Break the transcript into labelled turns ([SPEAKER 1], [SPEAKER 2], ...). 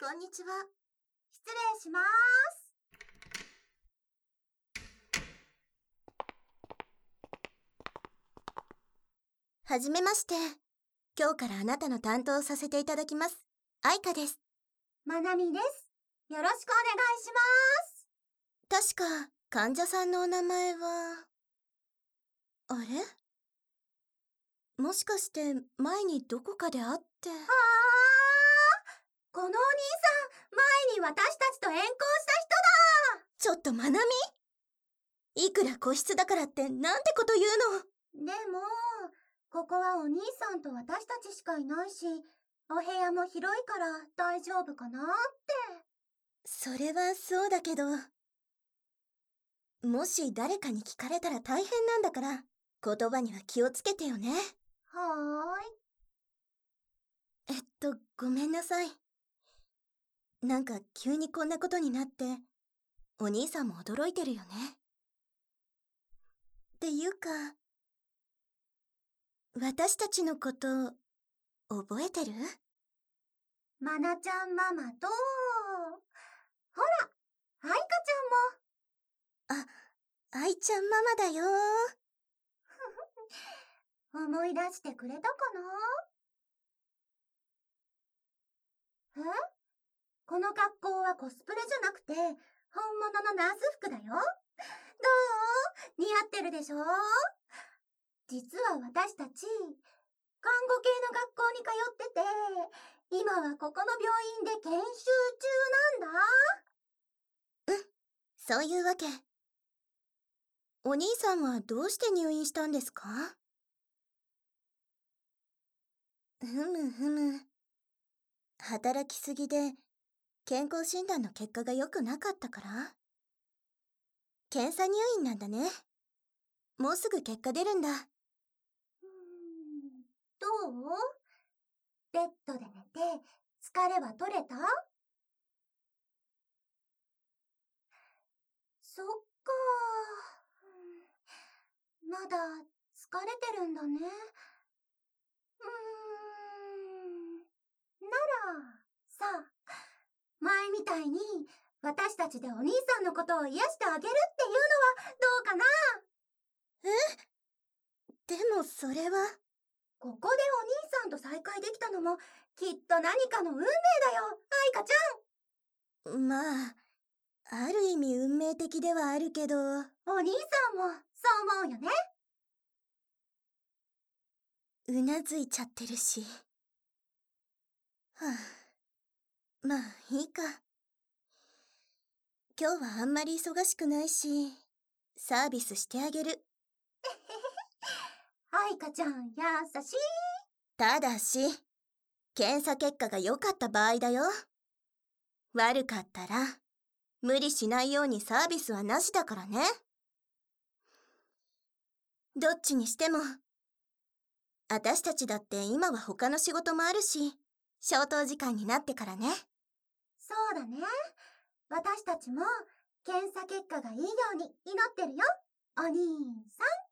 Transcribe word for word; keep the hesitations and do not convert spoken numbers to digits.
[SPEAKER 1] こんにちは。
[SPEAKER 2] 失礼します。
[SPEAKER 3] はじめまして。今日からあなたの担当をさせていただきます。愛花です。
[SPEAKER 2] まなみです。よろしくお願いし
[SPEAKER 3] ます。確か、患者さんのお名前は、あれ？もしかして前にどこかで会って。はぁー！
[SPEAKER 2] このお兄さん、前に私たちと縁交した人だ！
[SPEAKER 3] ちょっとまなみ！いくら個室だからってなんてこと言う
[SPEAKER 2] の？でも、ここはお兄さんと私たちしかいないし、お部屋も広いから大丈夫かなって。
[SPEAKER 3] それはそうだけど、もし誰かに聞かれたら大変なんだから、言葉には気をつけてよね。
[SPEAKER 2] は
[SPEAKER 3] ーい。えっと、ごめんなさい。なんか急にこんなことになって、お兄さんも驚いてるよね。っていうか、私たちのこと、覚えてる？
[SPEAKER 2] まなちゃんママと、ほら、愛花ち
[SPEAKER 3] ゃんも。あ、愛ちゃんママだよ
[SPEAKER 2] ー。思い出してくれたかな？え？この格好はコスプレじゃなくて、本物のナース服だよ。どう？似合ってるでしょ？実は私たち、看護系の学校に通ってて、今はここの病院で研修中なんだ。
[SPEAKER 3] うん、そういうわけ。お兄さんはどうして入院したんですか？ふむふむ。働きすぎで、健康診断の結果が良くなかったから？検査入院なんだね。もうすぐ結果出るんだ。うーん、
[SPEAKER 2] どう？ベッドで寝て、疲れは取れた？そっかー。まだ疲れてるんだね。うーん。なら、さあ、前みたいに私たちでお兄さんのことを癒してあげるっていうのはどうかな？
[SPEAKER 3] え？でもそれは。
[SPEAKER 2] ここでお兄さんと再会できたのもきっと何かの運命だよ、愛花ち
[SPEAKER 3] ゃん。まあ、ある意味運命的ではあるけど。
[SPEAKER 2] お兄さんもそう思うよね？
[SPEAKER 3] うなずいちゃってるし。はあ、まあいいか。今日はあんまり忙しくないし、サービスしてあげる。
[SPEAKER 2] 愛花ちゃん優しい。
[SPEAKER 3] ただし、検査結果が良かった場合だよ。悪かったら、無理しないようにサービスはなしだからね。どっちにしても、私たちだって今は他の仕事もあるし、消灯時間になってからね。
[SPEAKER 2] そうだね。私たちも検査結果がいいように祈ってるよ、お兄さん。